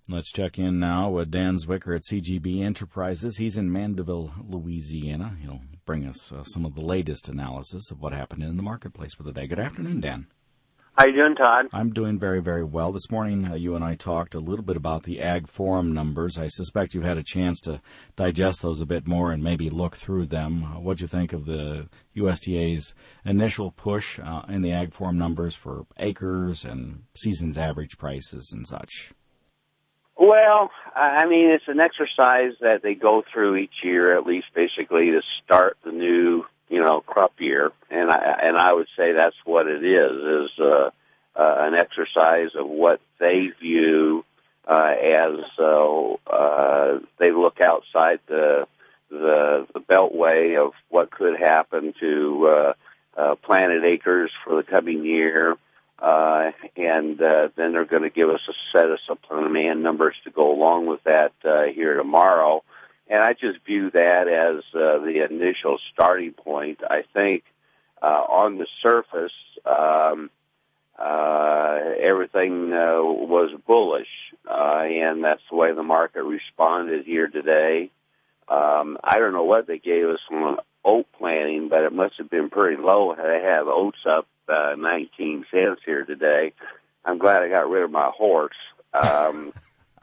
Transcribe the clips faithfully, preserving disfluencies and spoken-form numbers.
Let's check in now with Dan Zwicker at C G B Enterprises. He's in Mandeville, Louisiana. He'll bring us uh, some of the latest analysis of what happened in the marketplace for the day. Good afternoon, Dan. How you doing, Todd? I'm doing very, very well. This morning, uh, you and I talked a little bit about the Ag Forum numbers. I suspect you've had a chance to digest those a bit more and maybe look through them. Uh, what'd you think of the U S D A's initial push uh, in the Ag Forum numbers for acres and season's average prices and such? Well, I mean, it's an exercise that they go through each year, at least basically to start the new, you know, crop year, and I and I would say that's what it is, is uh, uh, an exercise of what they view uh, as uh, uh, they look outside the the the beltway of what could happen to uh, uh, planted acres for the coming year. Uh, and uh, then they're going to give us a set of supply and demand numbers to go along with that uh, here tomorrow. And I just view that as uh, the initial starting point. I think uh, on the surface, um, uh, everything uh, was bullish, uh, and that's the way the market responded here today. Um, I don't know what they gave us on oat planting, but it must have been pretty low. They have oats up uh, nineteen cents here today. I'm glad I got rid of my horse. Um,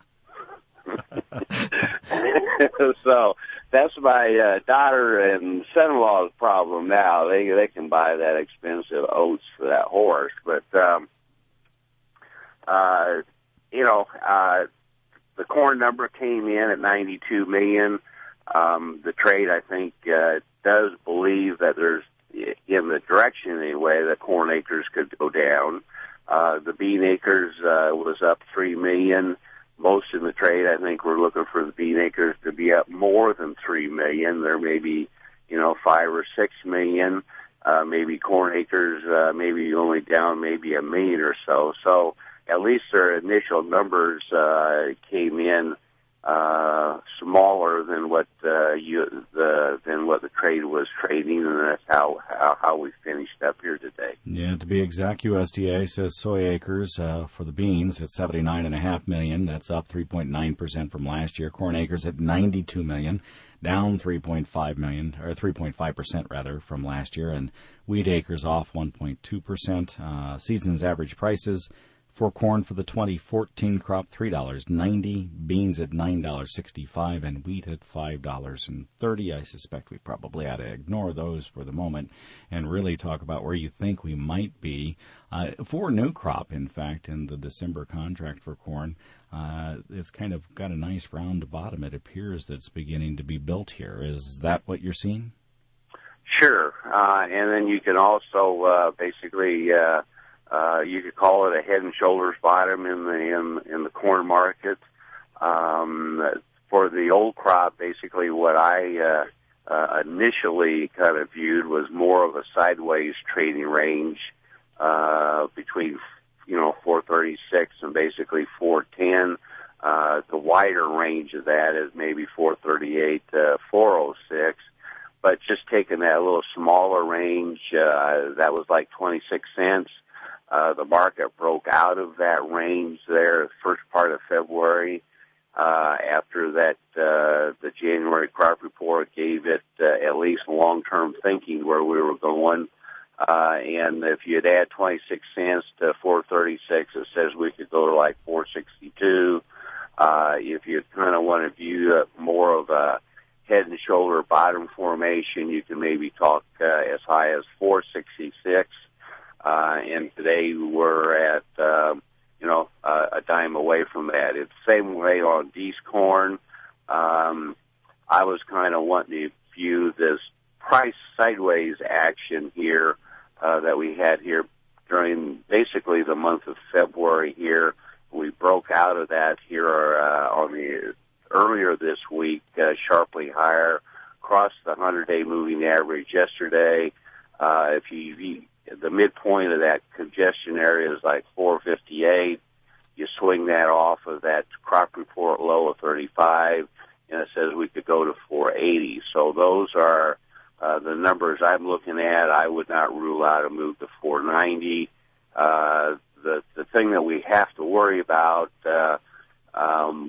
so that's my uh, daughter and son-in-law's problem now. They they can buy that expensive oats for that horse, but um, uh, you know, uh, the corn number came in at ninety-two million. Um, the trade, I think, uh, does believe that there's, in the direction anyway, that corn acres could go down. Uh, the bean acres uh, was up three million. Most in the trade, I think, we're looking for the bean acres to be up more than three million. There may be, you know, five or six million. Uh, maybe corn acres, uh, maybe only down maybe a million or so. So at least their initial numbers uh, came in uh, smaller than what uh, you the than what the trade was trading, and that's how how, how we finished up here today. Yeah, to be exact, U S D A says soy acres uh, for the beans at seventy-nine point five million. That's up three point nine percent from last year. Corn acres at ninety-two million, down three point five million, or three point five percent rather, from last year. And wheat acres off one point two percent. Uh, season's average prices for corn for the twenty fourteen crop, three dollars and ninety cents, beans at nine dollars and sixty-five cents, and wheat at five dollars and thirty cents. I suspect we probably ought to ignore those for the moment and really talk about where you think we might be. Uh, for new crop, in fact, in the December contract for corn, uh, it's kind of got a nice round bottom. It appears that it's beginning to be built here. Is that what you're seeing? Sure. Uh, and then you can also uh, basically... Uh, Uh, you could call it a head and shoulders bottom in the in, in the corn market. Um, for the old crop, basically what I uh, uh, initially kind of viewed was more of a sideways trading range uh, between, you know, four thirty-six and basically four ten. Uh, the wider range of that is maybe four thirty-eight to four oh six. But just taking that little smaller range, uh, that was like twenty-six cents. Uh, the market broke out of that range there the first part of February. Uh, after that, uh, the January crop report gave it uh, at least long-term thinking where we were going. Uh, and if you'd add twenty-six cents to four thirty-six, it says we could go to like four sixty-two. Uh, if you kind of want to view uh, more of a head and shoulder bottom formation, you can maybe talk uh, as high as four sixty-six. Uh, and today we're at, um, you know, uh, a dime away from that. It's the same way on D's corn. Um, I was kind of wanting to view this price sideways action here uh, that we had here during basically the month of February here. We broke out of that here uh, on the earlier this week, uh, sharply higher, crossed the hundred-day moving average yesterday. Uh, if you, you the midpoint of that congestion area is like four fifty-eight. You swing that off of that crop report low of thirty-five, and it says we could go to four eighty. So those are uh, the numbers I'm looking at. I would not rule out a move to four ninety. Uh, the the thing that we have to worry about uh, um,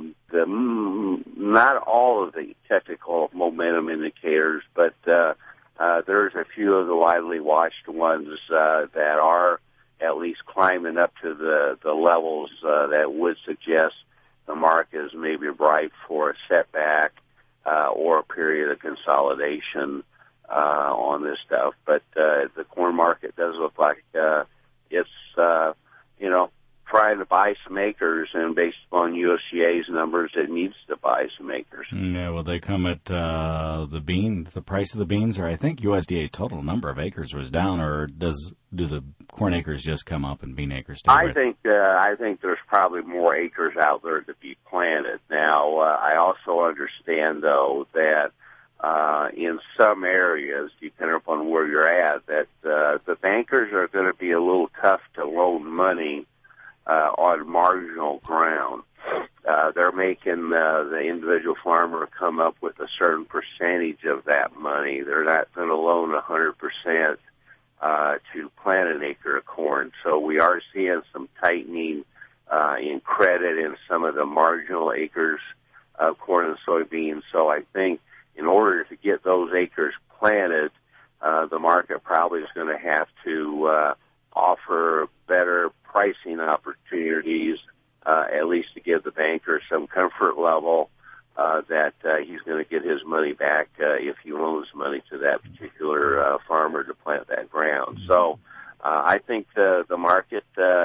not all of the technical momentum indicators, but uh, uh, there's a few of the widely watched ones uh, that are at least climbing up to the, the levels uh, that would suggest the market is maybe ripe for a setback uh, or a period of consolidation uh, on this stuff. But uh, the corn market does look like uh, it's, uh, you know, trying to buy some acres, and based on U S D A's numbers, it needs to buy some acres. Yeah, well, they come at uh, the bean, the price of the beans, or I think U S D A's total number of acres was down, or does do the corn acres just come up and bean acres stay I with? think uh, I think there's probably more acres out there to be planted. Now, uh, I also understand, though, that uh, in some areas, depending upon where you're at, that uh, the bankers are going to be a little tough to loan money Uh, on marginal ground. Uh, they're making uh, the individual farmer come up with a certain percentage of that money. They're not going to loan one hundred percent uh, to plant an acre of corn. So we are seeing some tightening uh, in credit in some of the marginal acres of corn and soybeans. So I think in order to get those acres planted, uh, the market probably is going to have to uh, offer better pricing opportunities, uh, at least to give the banker some comfort level uh, that uh, he's going to get his money back uh, if he loans money to that particular uh, farmer to plant that ground. So uh, I think the, the market uh,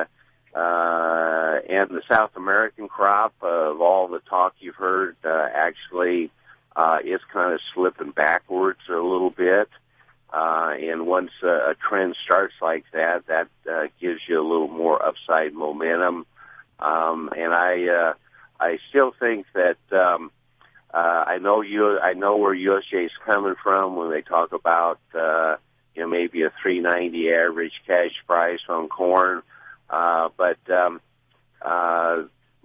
uh, and the South American crop, uh, of all the talk you've heard, uh, actually uh, is kind of slipping backwards a little bit. Uh, and once uh, a trend starts like that, that uh, gives you a little more upside momentum. Um, and I, uh, I still think that um, uh, I know you. I know where U S D A is coming from when they talk about uh, you know maybe a three ninety average cash price on corn. Uh, but um, uh,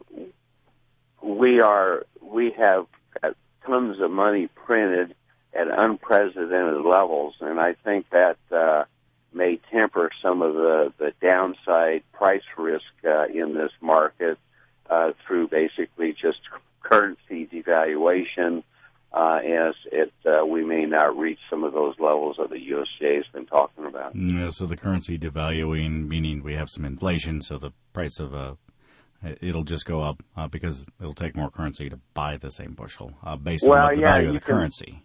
we are we have tons of money printed at unprecedented levels, and I think that uh, may temper some of the, the downside price risk uh, in this market uh, through basically just currency devaluation, uh, as it uh, we may not reach some of those levels that the U S D A has been talking about. Yeah, so the currency devaluing, meaning we have some inflation, so the price of a it'll just go up uh, because it'll take more currency to buy the same bushel uh, based well, on the yeah, value of the can, currency.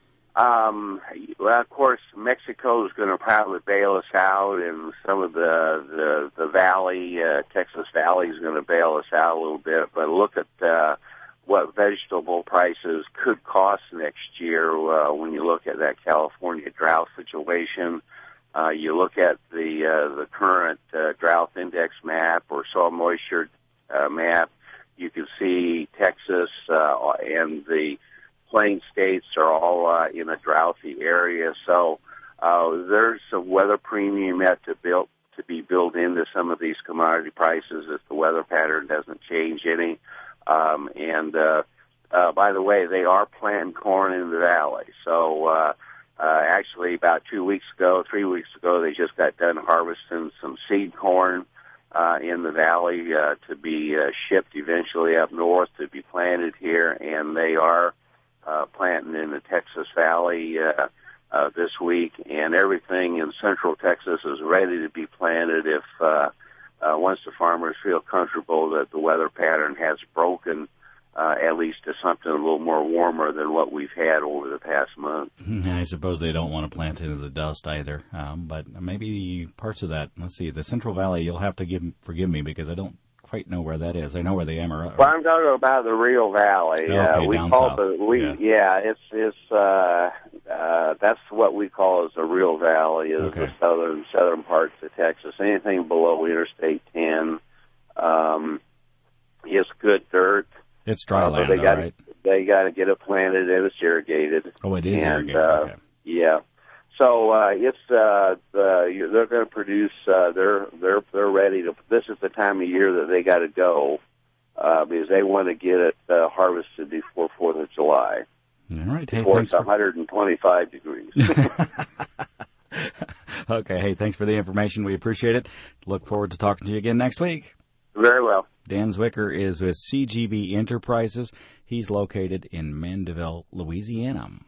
Um, well, of course, Mexico is going to probably bail us out, and some of the the, the valley, uh, Texas Valley, is going to bail us out a little bit. But look at uh, what vegetable prices could cost next year uh, when you look at that California drought situation. Uh, you look at the uh, the current uh, drought index map or soil moisture uh, map. You can see Texas uh, and the Plain states are all uh, in a droughty area, so uh, there's some weather premium yet to build to be built into some of these commodity prices if the weather pattern doesn't change any. Um, and uh, uh, by the way, they are planting corn in the valley. So uh, uh, actually, about two weeks ago, three weeks ago, they just got done harvesting some seed corn uh, in the valley uh, to be uh, shipped eventually up north to be planted here, and they are Uh, planting in the Texas Valley uh, uh, this week, and everything in central Texas is ready to be planted if uh, uh, once the farmers feel comfortable that the weather pattern has broken uh, at least to something a little more warmer than what we've had over the past month. I suppose they don't want to plant into the dust either, um, but maybe parts of that. Let's see, the Central Valley. You'll have to give forgive me because I don't quite know where that is. I know where the Amarillo. Well, I'm talking about the Rio Valley. Okay, uh, we down call south. the we yeah. yeah. It's it's uh, uh, that's what we call as the Rio Valley, is Okay. the southern southern parts of Texas. Anything below Interstate ten um, is good dirt. It's dry uh, land, they though, gotta, right? They got to get it planted and it's irrigated. Oh, it is and, irrigated. Uh, okay. Yeah. So uh, it's uh, the, they're going to produce. Uh, they're they're they're ready to. This is the time of year that they got to go uh, because they want to get it uh, harvested before Fourth of July. All right. Hey, before thanks it's for... one hundred twenty-five degrees. Okay. Hey, thanks for the information. We appreciate it. Look forward to talking to you again next week. Very well. Dan Zwicker is with C G B Enterprises. He's located in Mandeville, Louisiana.